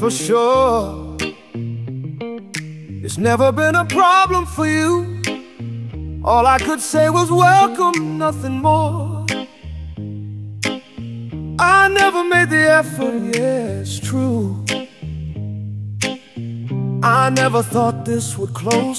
for sure. It's never been a problem for you. All I could say was welcome, nothing more. I never made the effort, yeah, it's true. I never thought this would close